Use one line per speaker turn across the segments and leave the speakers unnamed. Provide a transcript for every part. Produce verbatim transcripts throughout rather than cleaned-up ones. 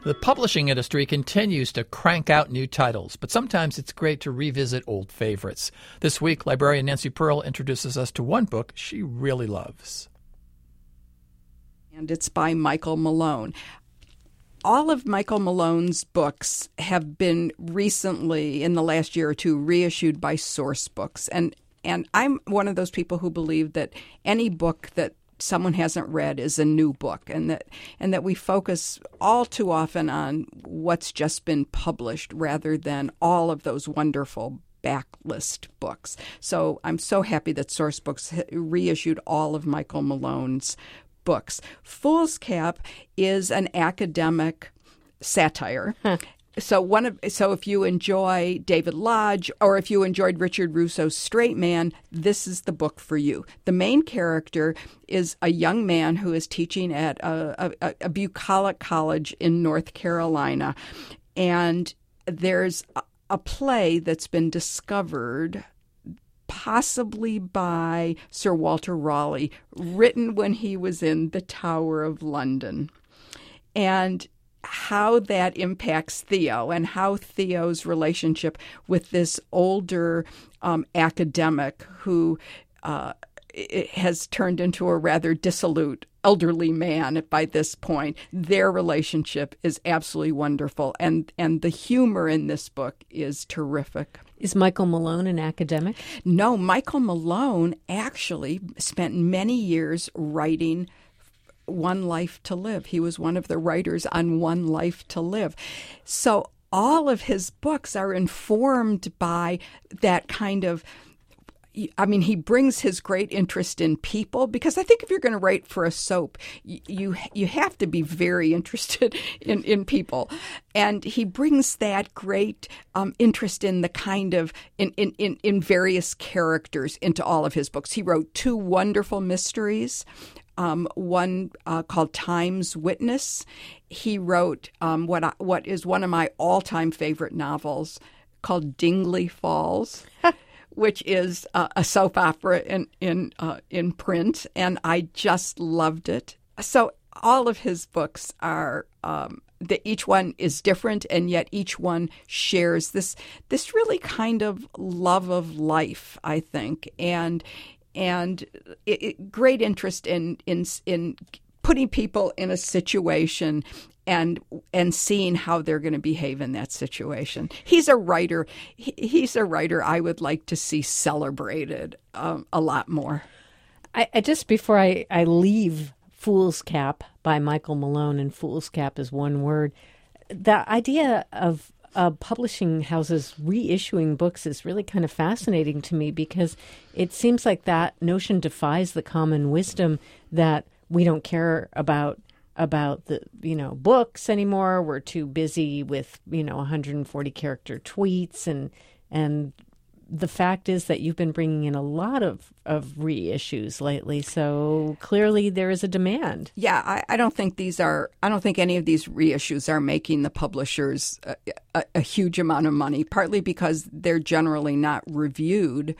The publishing industry continues to crank out new titles, but sometimes it's great to revisit old favorites. This week, librarian Nancy Pearl introduces us to one book she really loves.
And it's by Michael Malone. All of Michael Malone's books have been recently, in the last year or two, reissued by Source Books. And, and I'm one of those people who believe that any book that someone hasn't read is a new book, and that and that we focus all too often on what's just been published rather than all of those wonderful backlist books. So I'm so happy that Source Books reissued all of Michael Malone's books. Foolscap is an academic satire. Huh. So one of so if you enjoy David Lodge, or if you enjoyed Richard Russo's Straight Man, this is the book for you. The main character is a young man who is teaching at a, a, a bucolic college in North Carolina, and there's a, a play that's been discovered, possibly by Sir Walter Raleigh, written when he was in the Tower of London, and how that impacts Theo and how Theo's relationship with this older um, academic who uh, has turned into a rather dissolute elderly man by this point. Their relationship is absolutely wonderful, and, and the humor in this book is terrific.
Is Michael Malone an academic?
No, Michael Malone actually spent many years writing One Life to Live. He was one of the writers on One Life to Live. So all of his books are informed by that kind of, I mean, he brings his great interest in people, because I think if you're going to write for a soap, you you have to be very interested in, in people. And he brings that great um, interest in the kind of, in, in, in, in various characters into all of his books. He wrote two wonderful mysteries. Um, one uh, called Time's Witness. He wrote um, what I, what is one of my all-time favorite novels called Dingley Falls, which is uh, a soap opera in in uh, in print, and I just loved it. So all of his books are um, that each one is different, and yet each one shares this this really kind of love of life, I think, and. And it, it, great interest in, in in putting people in a situation and and seeing how they're going to behave in that situation. He's a writer. He, he's a writer I would like to see celebrated um, a lot more.
I, I just before I, I leave Foolscap by Michael Malone, and Foolscap is one word, the idea of Uh, publishing houses reissuing books is really kind of fascinating to me, because it seems like that notion defies the common wisdom that we don't care about about the you know books anymore. We're too busy with you know one hundred forty character tweets, and and the fact is that you've been bringing in a lot of, of reissues lately. So clearly there is a demand.
Yeah, I, I don't think these are, I don't think any of these reissues are making the publishers a, a, a huge amount of money, partly because they're generally not reviewed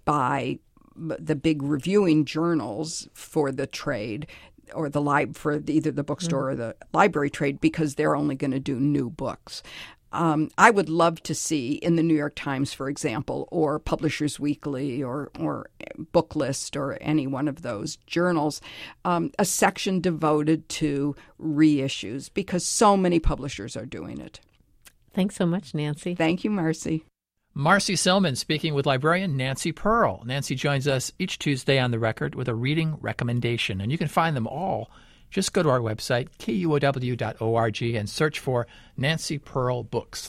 by the big reviewing journals for the trade or the li- for either the bookstore mm-hmm. or the library trade, because they're only going to do new books. Um, I would love to see in the New York Times, for example, or Publishers Weekly or, or Booklist or any one of those journals, um, a section devoted to reissues, because so many publishers are doing it.
Thanks so much, Nancy.
Thank you, Marcy.
Marcy Selman speaking with librarian Nancy Pearl. Nancy joins us each Tuesday on The Record with a reading recommendation, and you can find them all. Just go to our website, K U O W dot org, and search for Nancy Pearl Books.